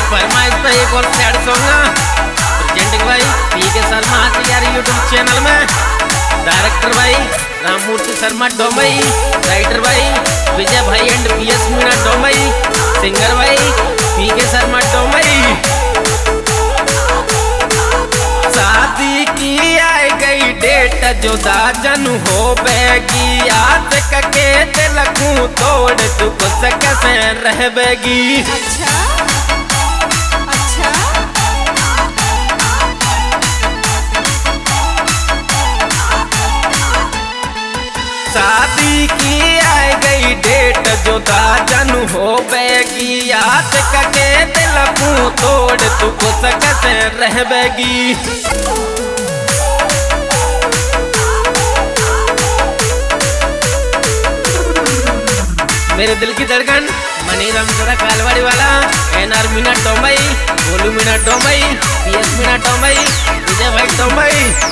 फरमाइश पे एक और सैड सॉन्ग प्रेजेंटिंग भाई पीके शर्मा यार यूट्यूब चैनल में। डायरेक्टर भाई राममूर्ति शर्मा डोमई, राइटर भाई विजय भाई and PS Meena Domai, singer भाई पीके शर्मा डोमई। शादी की आई गई डेट जो दाजन हो बेगी, आज के तिलकू तोड़ तू कुछ कैसे रह बेगी। अच्छा अच्छा शादी की आई गई डेट जो दाजन हो बेगी, आज के तिलकू तोड़ तू कुछ कैसे रह बेगी। मेरे दिल की धड़कन मनी रामचोरा कालवाड़ी वाला, एनआर मीना टोमई, गोलू मीना टोमई, पीएस मीना टोमई, विजय भाई टोमई।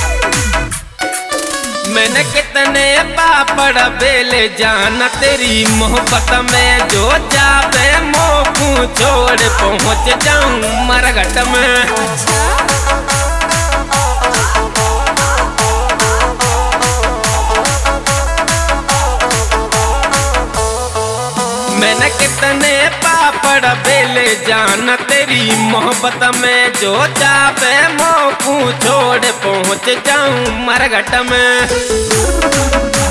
मैंने कितने पापड़ बेले जाना तेरी मोहब्बत में, जो जावे मोकू छोड़ पहुंच जाऊं मरघट में। मैंने कितने पापड़ बेले जाना तेरी मोहब्बत में, जो जावे मोकू छोड़ पहुंच जाऊं मरघट में।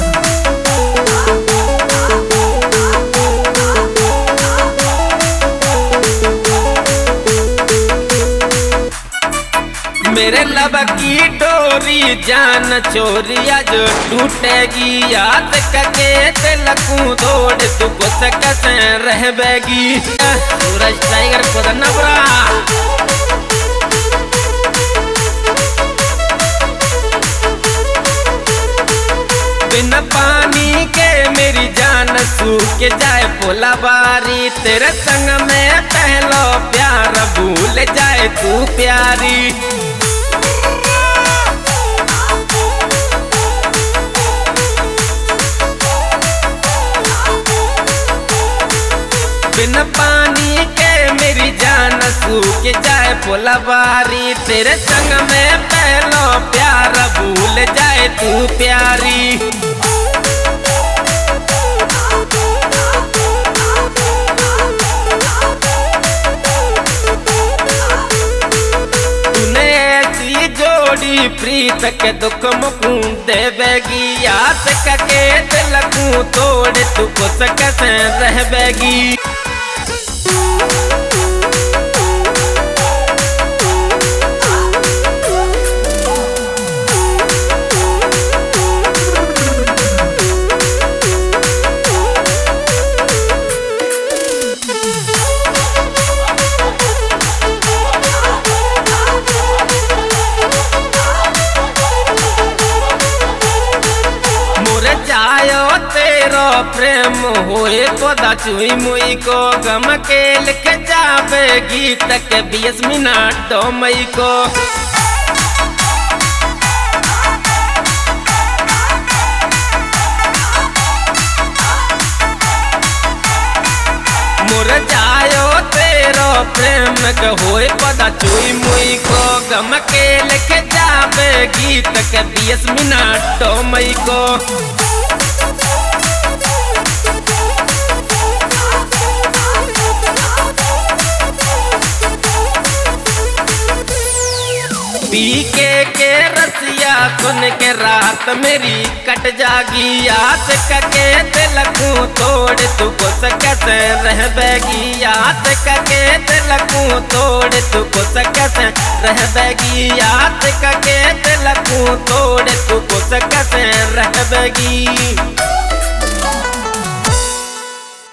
मेरे लब की डोरी जान चोरी आज टूटेगी, याद करके तिलकू तोड़ तू कुछ कैसे रह बेगी। सूरज टाइगर को नबरा बिना पानी के मेरी जान सूख जाए फूला बारी, तेरे संग में पहला प्यार भूल जाए तू प्यारी। बिना पानी के मेरी जान सूख जाए फूला बारी, तेरे संग में पहला प्यार भूल जाए तू प्यारी। तूने ऐसी जोड़ी प्रीत के दुख मुकू देवेगी, याद करके तिलकू तोड़ तू कुछ कैसे रह बेगी। तेरो प्रेम होए पौधा चुई मुई को गम के लिख जावे गीत के 20 मिनट डोमई को। मुर जायो तेरो प्रेम के होए पौधा चुई मुई को गम के लिख जावे गीत के 20 मिनट डोमई को। पीके के रसिया सुन के रात मेरी कट जागी, याद करके तिलकू तोड़ तू कुछ कैसे रह बेगी। याद करके तिलकू तोड़ तू कुछ कैसे रह बेगी, याद करके तिलकू तोड़ तू कुछ कैसे रह बेगी।